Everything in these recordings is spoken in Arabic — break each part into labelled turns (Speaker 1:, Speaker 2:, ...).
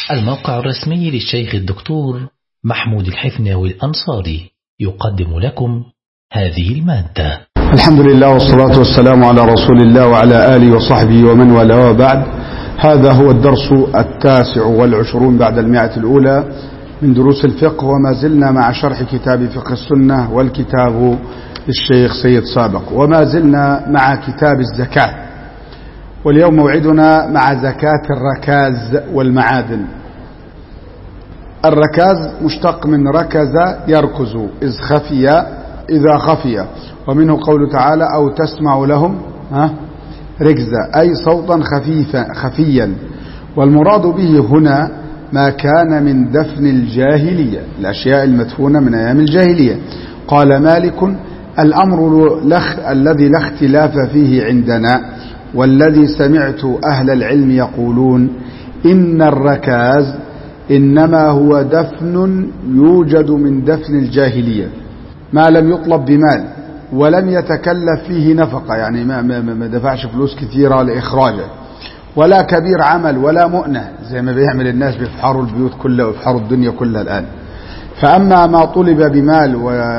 Speaker 1: الموقع الرسمي للشيخ الدكتور محمود الحفناوي الأنصاري يقدم لكم هذه المادة.
Speaker 2: الحمد لله والصلاة والسلام على رسول الله وعلى آله وصحبه ومن والاه، وبعد. هذا هو الدرس 29 بعد 100 الأولى من دروس الفقه، وما زلنا مع شرح كتاب فقه السنة والكتاب للشيخ سيد سابق، وما زلنا مع كتاب الزكاة، واليوم موعدنا مع زكاة الركاز والمعادن. الركاز مشتق من ركز يركز إذا خفي، ومنه قوله تعالى أو تسمع لهم ركزا، أي صوتا خفيا. والمراد به هنا ما كان من دفن الجاهلية، الأشياء المدفونة من أيام الجاهلية. قال مالك: الأمر الذي لا اختلاف فيه عندنا، والذي سمعت أهل العلم يقولون إن الركاز إنما هو دفن يوجد من دفن الجاهلية، ما لم يطلب بمال ولم يتكلف فيه نفقة، يعني ما دفعش فلوس كثيرة لإخراجه، ولا كبير عمل ولا مؤنة زي ما بيعمل الناس، بيفحروا البيوت كلها ويفحروا الدنيا كلها الآن. فأما ما طلب بمال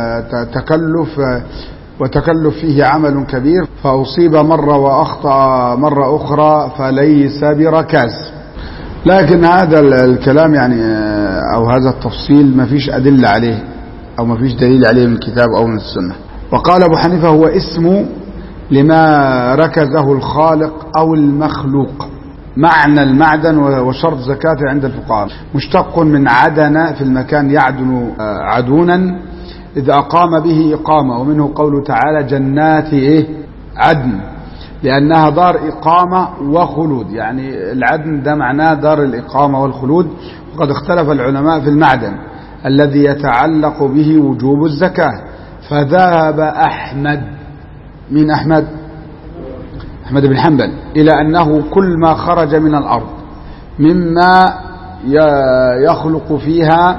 Speaker 2: وتكلف فيه عمل كبير، فأصيب مرة وأخطأ مرة أخرى فليس بركاز. لكن هذا الكلام يعني أو هذا التفصيل ما فيش أدلة عليه، أو ما فيش دليل عليه من الكتاب أو من السنة. وقال أبو حنيفة: هو اسم لما ركزه الخالق أو المخلوق. معنى المعدن وشرط زكاته عند الفقهاء مشتق من عدن، في المكان يعدن عدونا، إذا أقام به إقامة. ومنه قوله تعالى: جنات عدن، لأنها دار إقامة وخلود، يعني العدن ده معناه دار الإقامة والخلود. وقد اختلف العلماء في المعدن الذي يتعلق به وجوب الزكاة، فذهب أحمد بن حنبل إلى أنه كل ما خرج من الأرض مما يخلق فيها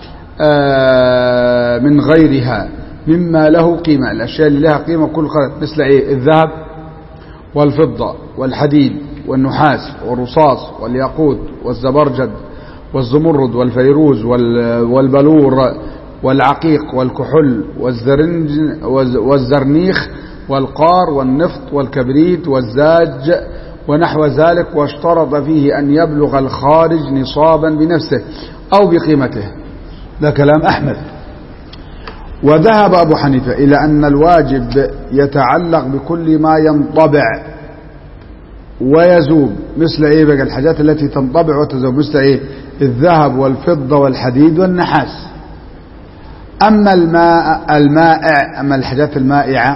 Speaker 2: من غيرها مما له قيمة، الأشياء اللي لها قيمة كل خرج، مثل الذهب والفضة والحديد والنحاس والرصاص والياقوت والزبرجد والزمرد والفيروز والبلور والعقيق والكحول والزرنيخ والقار والنفط والكبريت والزاج ونحو ذلك. واشترط فيه أن يبلغ الخارج نصابا بنفسه أو بقيمته. ده كلام أحمد. وذهب أبو حنيفة إلى أن الواجب يتعلق بكل ما ينطبع ويذوب، مثل بقى الحاجات التي تنطبع وتذوب، مثل الذهب والفضة والحديد والنحاس. أما المائع، أما الحاجات المائعة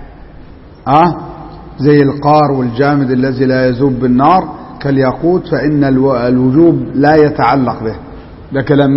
Speaker 2: زي القار والجامد الذي لا يذوب بالنار كالياقوت، فإن الوجوب لا يتعلق به. ده كلام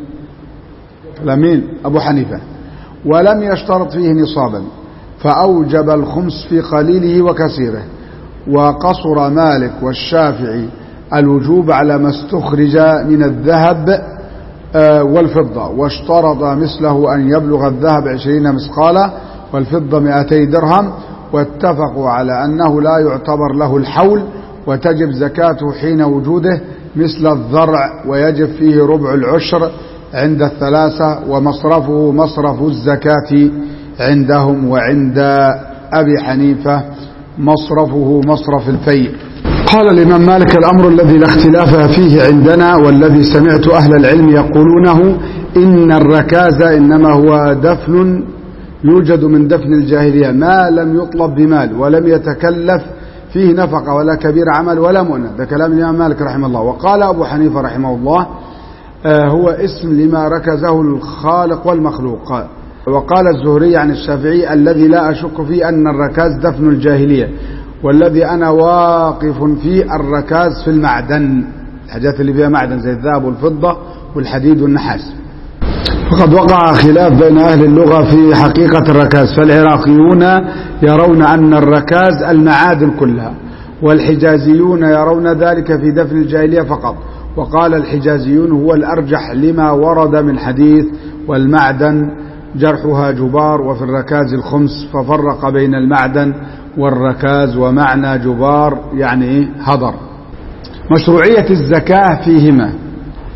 Speaker 2: مين؟ أبو حنيفة. ولم يشترط فيه نصابا، فأوجب الخمس في قليله وكثيره. وقصر مالك والشافعي الوجوب على ما استخرج من الذهب والفضة، واشترط مثله أن يبلغ الذهب 20 مثقالا والفضة 200 درهم، واتفقوا على أنه لا يعتبر له الحول، وتجب زكاته حين وجوده مثل الذرع، ويجب فيه ربع العشر عند الثلاثة، ومصرفه مصرف الزكاة عندهم، وعند أبي حنيفة مصرفه مصرف الفيء. قال الإمام مالك: الأمر الذي لا اختلاف فيه عندنا، والذي سمعت أهل العلم يقولونه إن الركاز إنما هو دفن يوجد من دفن الجاهلية، ما لم يطلب بمال ولم يتكلف فيه نفقة ولا كبير عمل ولا مؤنة. ده كلام الإمام مالك رحمه الله. وقال أبو حنيفة رحمه الله: هو اسم لما ركزه الخالق والمخلوق. وقال الزهري عن الشافعي: الذي لا أشك فيه أن الركاز دفن الجاهلية، والذي أنا واقف فيه الركاز في المعدن، الحاجات اللي فيها معدن زي الذهب والفضة والحديد والنحاس. فقد وقع خلاف بين أهل اللغة في حقيقة الركاز، فالعراقيون يرون أن الركاز المعادن كلها، والحجازيون يرون ذلك في دفن الجاهلية فقط. وقال الحجازيون: هو الأرجح لما ورد من حديث والمعدن جرحها جبار، وفي الركاز الخمس، ففرق بين المعدن والركاز. ومعنى جبار يعني هدر. مشروعية الزكاة فيهما،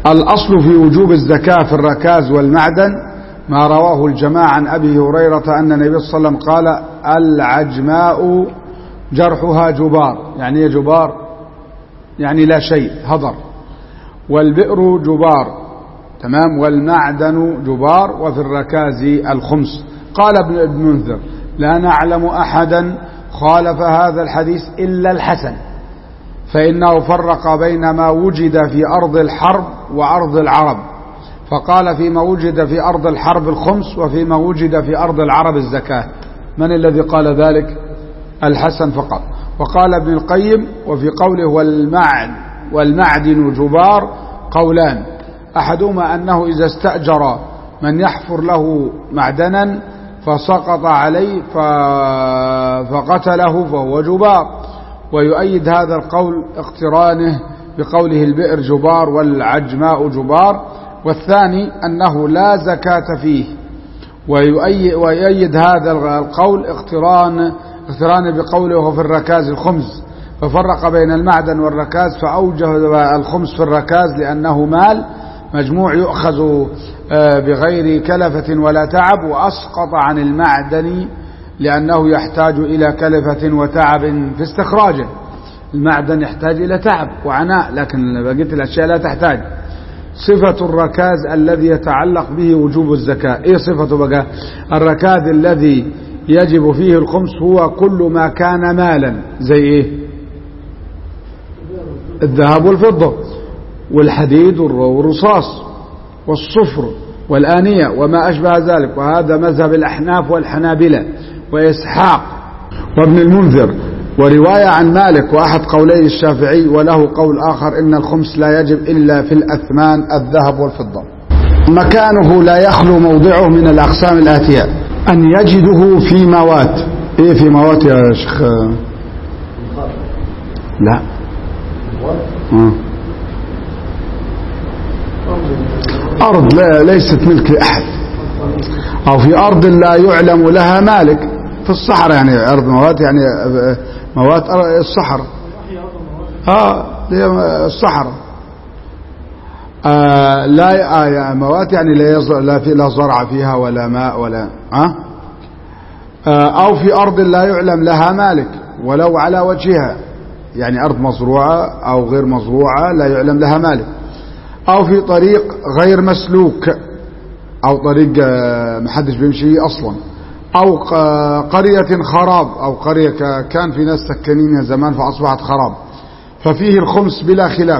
Speaker 2: الأصل في وجوب الزكاة في الركاز والمعدن ما رواه الجماعة عن أبي هريرة أن النبي صلى الله عليه وسلم قال العجماء جرحها جبار. يعني ايه جبار؟ يعني لا شيء، هضر. والبئر جبار، تمام. والمعدن جبار. وفي الركاز الخمس. قال ابن المنذر لا نعلم أحدا خالف هذا الحديث إلا الحسن، فإنه فرق بين ما وجد في أرض الحرب وأرض العرب، فقال فيما وجد في أرض الحرب الخمس وفيما وجد في أرض العرب الزكاة. من الذي قال ذلك؟ الحسن فقط. وقال ابن القيم وفي قوله والمعدن جبار قولان، أحدهما أنه إذا استأجر من يحفر له معدنا فسقط عليه فقتله فهو جبار، ويؤيد هذا القول اقترانه بقوله البئر جبار والعجماء جبار. والثاني أنه لا زكاة فيه، ويؤيد هذا القول اقترانه بقوله وفي الركاز الخمس، ففرق بين المعدن والركاز فأوجه الخمس في الركاز لأنه مال مجموع يؤخذ بغير كلفة ولا تعب، وأسقط عن المعدن لأنه يحتاج إلى كلفة وتعب في استخراجه. المعدن يحتاج إلى تعب وعناء، لكن بقية الأشياء لا تحتاج. صفة الركاز الذي يتعلق به وجوب الزكاة. إيه صفته بقى؟ الركاز الذي يجب فيه الخمس هو كل ما كان مالا، زي إيه؟ الذهب والفضة والحديد والرصاص والصفر والآنية وما أشبه ذلك. وهذا مذهب الأحناف والحنابلة وإسحاق وابن المنذر، ورواية عن مالك وأحد قولي الشافعي، وله قول آخر إن الخمس لا يجب إلا في الأثمان الذهب والفضة. مكانه لا يخلو موضعه من الأقسام الآتية: أن يجده في موات. إيه في موات يا شيخ؟ لا أرض ليست ملك لأحد، أو في أرض لا يعلم لها مالك، في الصحراء. يعني أرض موات يعني موات الصحراء، الصحراء. لا موات يعني لا زرع فيها ولا ماء ولا أو في أرض لا يعلم لها مالك ولو على وجهها، يعني أرض مزروعة أو غير مزروعة لا يعلم لها مالك، أو في طريق غير مسلوك، أو طريق محدش بيمشي أصلا، أو قرية خراب، أو قرية كان في ناس سكنينها زمان فأصبحت خراب، ففيه الخمس بلا خلاف.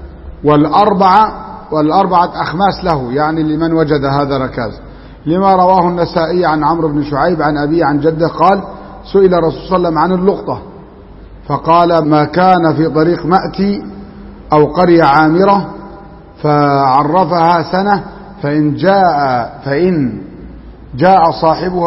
Speaker 2: والأربعة أخماس له، يعني لمن وجد هذا ركاز، لما رواه النسائي عن عمرو بن شعيب عن أبيه عن جده قال سئل الرسول صلى الله عليه وسلم عن اللقطة فقال ما كان في طريق مأتي أو قرية عامرة فعرفها سنة، فإن جاء صاحبها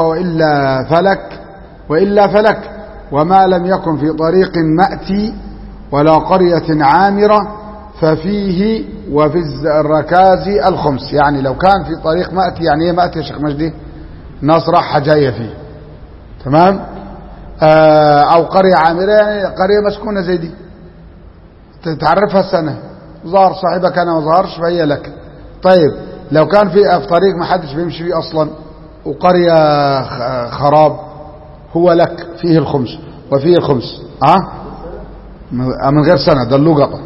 Speaker 2: وإلا فلك، وما لم يكن في طريق مأتي ولا قرية عامرة ففيه وفي الركاز الخمس. يعني لو كان في طريق مأتي، يعني ايه مأتي يا شيخ مجدي؟ ناس راحة جاية فيه، تمام. أو قرية عامرة يعني قرية مسكونة زي دي تتعرفها السنة، ظهر صاحبك أنا وظهرش فهي لك. طيب لو كان في طريق ما حدش بيمشي فيه أصلا وقرية خراب، هو لك فيه الخمس وفيه الخمس من غير سنة، ده اللقطة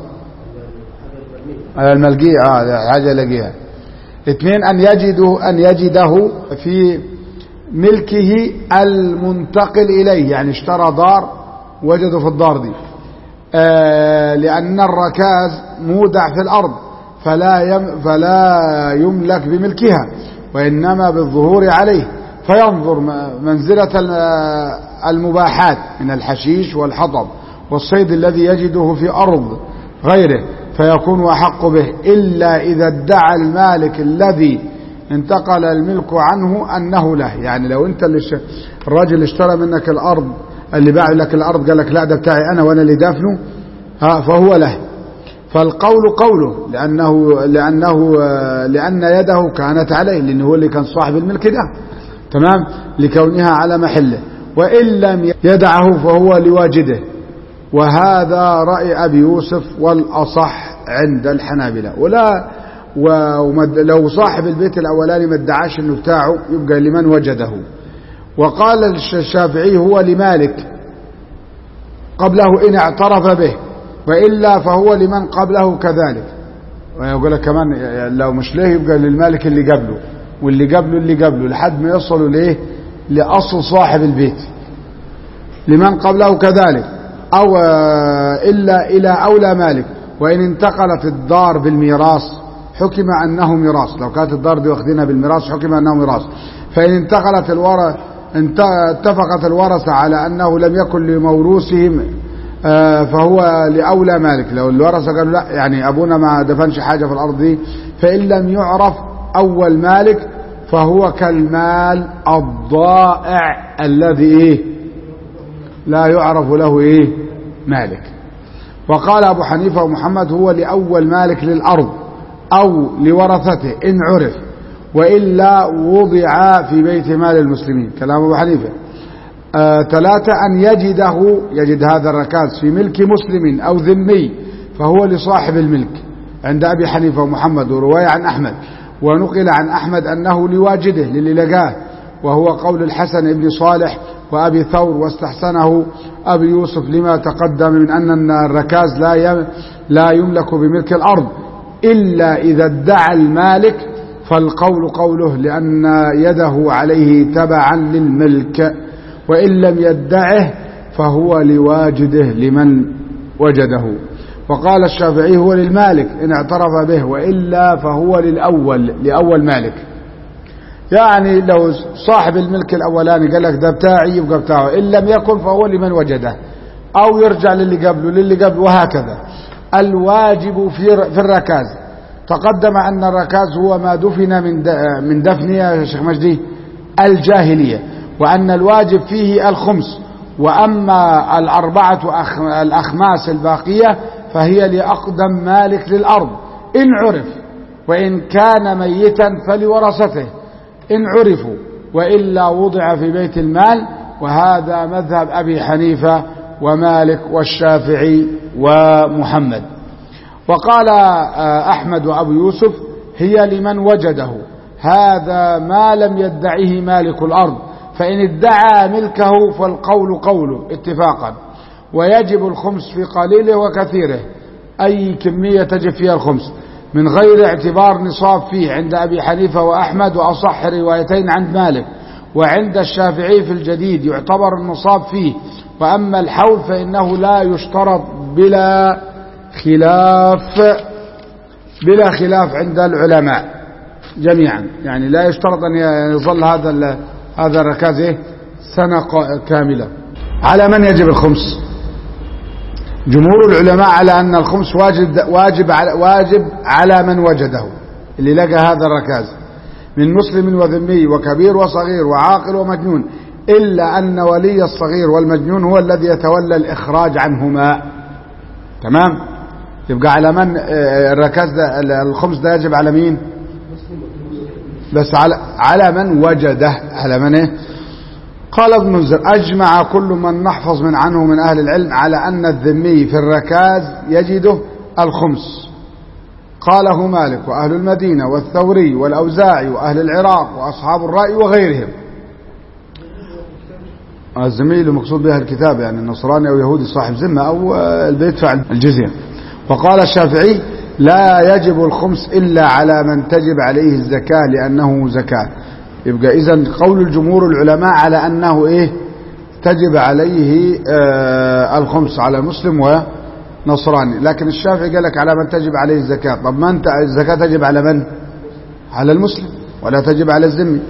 Speaker 2: الملقية حاجة لقيها. 2 أن يجده في ملكه المنتقل إليه، يعني اشترى دار وجده في الدار دي، لأن الركاز مودع في الأرض فلا يملك بملكها وإنما بالظهور عليه، فينظر منزلة المباحات من الحشيش والحطب والصيد الذي يجده في أرض غيره فيكون أحق به، إلا إذا ادعى المالك الذي انتقل الملك عنه أنه له. يعني لو أنت الراجل اللي اشترى منك الأرض، اللي باع لك الأرض قال لك لا ده بتاعي أنا وأنا اللي دافنه، فهو له. فالقول قوله لأن يده كانت عليه، لأنه هو اللي كان صاحب الملك ده، تمام، لكونها على محله. وإن لم يدعه فهو لواجده، وهذا رأي أبي يوسف والأصح عند الحنابلة. ولو صاحب البيت الأولاني ما ادعاش انه بتاعه يبقى لمن وجده. وقال الشافعي هو لمالك قبله إن اعترف به، وإلا فهو لمن قبله كذلك. ويقول لك كمان لو مش ليه يبقى للمالك اللي قبله واللي قبله اللي قبله لحد ما يصلوا ليه لأصل صاحب البيت، لمن قبله كذلك، أو إلا إلى أولى مالك. وإن انتقلت الدار بالميراث حكم أنه ميراث، لو كانت الدار دي واخدينها بالميراث حكم أنه ميراث. فإن انتقلت اتفقت الورثة على أنه لم يكن لموروثهم فهو لأولى مالك. لو الورثة قالوا لا يعني أبونا ما دفنش حاجة في الأرض دي، فإن لم يعرف أول مالك فهو كالمال الضائع الذي لا يعرف له مالك. وقال أبو حنيفة ومحمد هو لأول مالك للأرض أو لورثته إن عرف، وإلا وضع في بيت مال المسلمين، كلام أبو حنيفة. 3 أن يجد هذا الركاز في ملك مسلم أو ذمي فهو لصاحب الملك عند أبي حنيفة ومحمد، ورواية عن أحمد. ونقل عن أحمد أنه لواجده للي لقاه، وهو قول الحسن بن صالح وأبي ثور، واستحسنه أبي يوسف لما تقدم من أن الركاز لا يملك بملك الأرض إلا إذا ادعى المالك، فالقول قوله لأن يده عليه تبعا للملك، وإن لم يدعه فهو لواجده لمن وجده. وقال الشافعي هو للمالك إن اعترف به، وإلا فهو لأول مالك. يعني لو صاحب الملك الأولاني قال لك ده بتاعي يبقى بتاعه، إن لم يكن فهو لمن وجده، أو يرجع للي قبله وهكذا. الواجب في الركاز، تقدم أن الركاز هو ما دفن من دفن يا شيخ مجدي الجاهلية، وأن الواجب فيه الخمس، وأما 4 الأخماس الباقية فهي لأقدم مالك للأرض إن عرف، وإن كان ميتا فلورثته إن عرفوا، وإلا وضع في بيت المال. وهذا مذهب أبي حنيفة ومالك والشافعي ومحمد. وقال أحمد وأبو يوسف هي لمن وجده، هذا ما لم يدعه مالك الأرض، فإن ادعى ملكه فالقول قوله اتفاقا. ويجب الخمس في قليله وكثيره، أي كمية تجب فيها الخمس من غير اعتبار نصاب فيه عند أبي حنيفة وأحمد، وأصح روايتين عند مالك. وعند الشافعي في الجديد يعتبر النصاب فيه. وأما الحول فإنه لا يشترط بلا خلاف عند العلماء جميعا، يعني لا يشترط أن يظل هذا الركاز سنة كاملة. على من يجب الخمس؟ جمهور العلماء على أن الخمس واجب على من وجده، اللي لقى هذا الركاز من مسلم وذمي وكبير وصغير وعاقل ومجنون، إلا أن ولي الصغير والمجنون هو الذي يتولى الإخراج عنهما. تمام؟ يبقى على من الركاز ده الخمس ده يجب على مين؟ بس على من وجده، على من قال ابن منذر أجمع كل من نحفظ عنه من أهل العلم على أن الذمي في الركاز يجده الخمس. قاله مالك وأهل المدينة والثوري والأوزاعي وأهل العراق وأصحاب الرأي وغيرهم. الذمي المقصود بها الكتاب، يعني النصراني أو يهودي صاحب ذمة أو بيدفع الجزية. وقال الشافعي لا يجب الخمس إلا على من تجب عليه الزكاة لأنه زكاة. يبقى إذن قول الجمهور العلماء على أنه تجب عليه الخمس على مسلم ونصراني، لكن الشافعي قال لك على من تجب عليه الزكاة. طب ما أنت الزكاة تجب على من؟ على المسلم، ولا تجب على الذمي.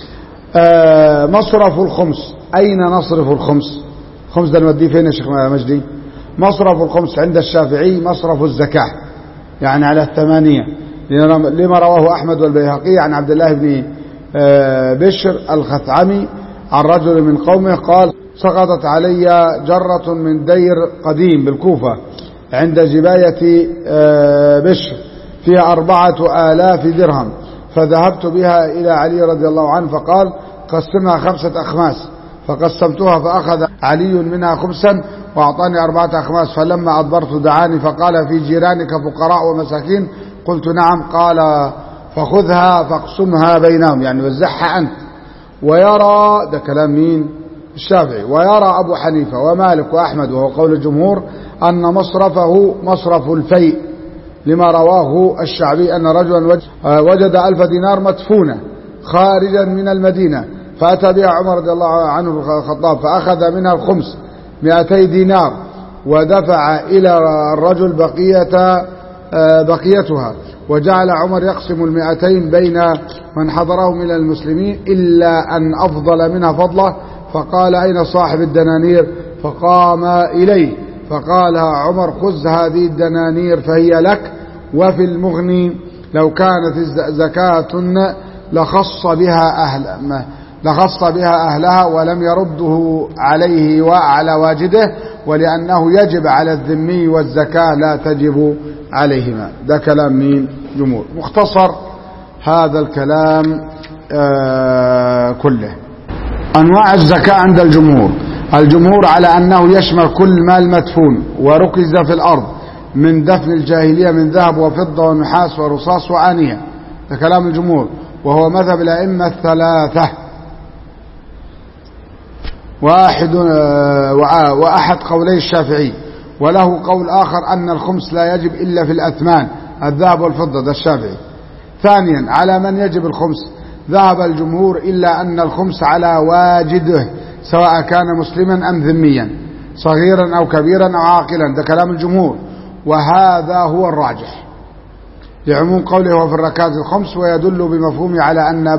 Speaker 2: مصرف الخمس، أين نصرف الخمس؟ الخمس ده نوديه فين يا شيخ مجدي؟ مصرف الخمس عند الشافعي مصرف الزكاة، يعني على 8، لما رواه أحمد والبيهقي عن عبد الله بن بشر الخثعمي عن رجل من قومه قال سقطت علي جرة من دير قديم بالكوفة عند جباية بشر فيها 4000 درهم، فذهبت بها إلى علي رضي الله عنه فقال قسمها 5 أخماس، فقسمتها فأخذ علي منها خمسا وأعطاني 4 أخماس. فلما أدبرت دعاني فقال في جيرانك فقراء ومساكين قلت نعم. قال فخذها فاقسمها بينهم، يعني وزعها أنت. ويرى، ده كلام مين؟ الشافعي. ويرى أبو حنيفة ومالك وأحمد وهو قول الجمهور أن مصرفه مصرف الفيء، لما رواه الشعبي أن رجلا وجد 1000 دينار مدفونة خارجا من المدينة، فأتى بها عمر رضي الله عنه الخطاب فأخذ منها الخمس 200 دينار ودفع إلى الرجل بقيتها، وجعل عمر يقسم 200 بين من حضره من المسلمين إلا أن أفضل منها فضله، فقال أين صاحب الدنانير؟ فقام إليه فقال عمر خذ هذه الدنانير فهي لك. وفي المغني لو كانت زكاة لخص بها أهلها ولم يرده عليه وعلى واجده، ولأنه يجب على الذمي والزكاة لا تجب عليهما. ده كلام مين؟ جمهور. مختصر هذا الكلام كله. أنواع الزكاة عند الجمهور على أنه يشمل كل مال مدفون وركز في الأرض من دفن الجاهلية من ذهب وفضة ونحاس ورصاص وآنية. ده كلام الجمهور، وهو مذهب الأئمة الثلاثة. وأحد قولي الشافعي، وله قول آخر أن الخمس لا يجب إلا في الأثمان الذهب والفضة، ده الشافعي. ثانيا على من يجب الخمس ذهب الجمهور إلا أن الخمس على واجده سواء كان مسلما أم ذميا، صغيرا أو كبيرا أو عاقلا، ده كلام الجمهور، وهذا هو الراجح لعموم قوله وفي الركاز الخمس، ويدل بمفهومه على أن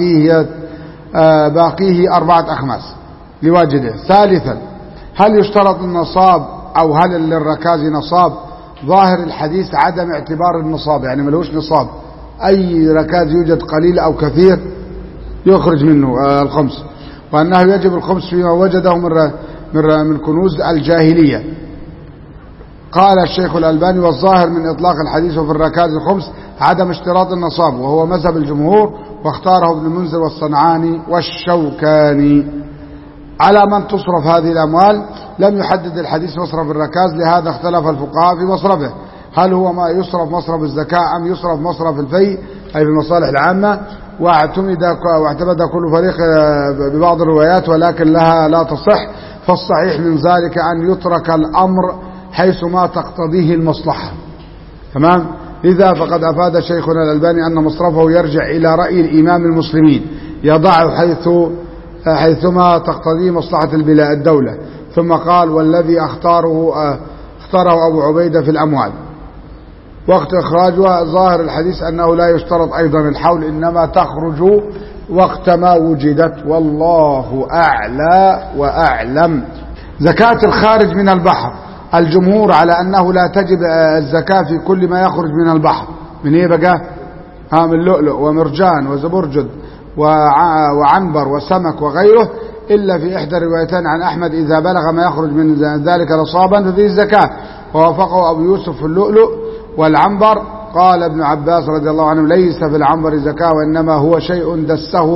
Speaker 2: باقيه 4 أخماس لواجده. ثالثا هل يشترط النصاب أو هل للركاز نصاب؟ ظاهر الحديث عدم اعتبار النصاب، يعني ملوش نصاب، أي ركاز يوجد قليل أو كثير يخرج منه الخمس، وأنه يجب الخمس فيما وجده من كنوز الجاهلية. قال الشيخ الألباني والظاهر من إطلاق الحديث في الركاز الخمس عدم اشتراط النصاب، وهو مذهب الجمهور، واختاره ابن المنذر والصنعاني والشوكاني. على من تصرف هذه الأموال؟ لم يحدد الحديث مصرف الركاز، لهذا اختلف الفقهاء في مصرفه، هل هو ما يصرف مصرف الزكاة أم يصرف مصرف الفيء أي في المصالح العامة؟ واعتمد كل فريق ببعض الروايات ولكن لها لا تصح، فالصحيح من ذلك أن يترك الأمر حيث ما تقتضيه المصلحة. تمام؟ لذا فقد أفاد شيخنا الألباني أن مصرفه يرجع إلى رأي الإمام المسلمين، يضعه حيثما تقتضيه مصلحة الدولة. ثم قال والذي اختاره أبو عبيدة في الأموال. وقت إخراجها ظاهر الحديث أنه لا يشترط أيضا الحول، إنما تخرج وقت ما وجدت، والله أعلى وأعلم. زكاة الخارج من البحر، الجمهور على أنه لا تجب الزكاة في كل ما يخرج من البحر. من إيه بقى؟ من لؤلؤ ومرجان وزبرجد وعنبر وسمك وغيره، إلا في إحدى الروايتين عن أحمد إذا بلغ ما يخرج من ذلك نصابا ففيه الزكاة، ووافقه أبو يوسف في اللؤلؤ والعنبر. قال ابن عباس رضي الله عنه ليس في العنبر زكاة وإنما هو شيء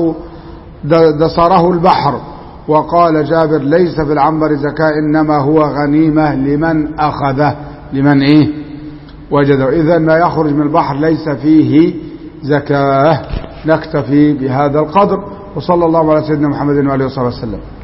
Speaker 2: دسره البحر. وقال جابر ليس في العنبر زكاة إنما هو غنيمة لمن أخذه، لمن وجده. إذن ما يخرج من البحر ليس فيه زكاة. نكتفي بهذا القدر، وصلى الله على سيدنا محمد وآله وصحبه وسلم.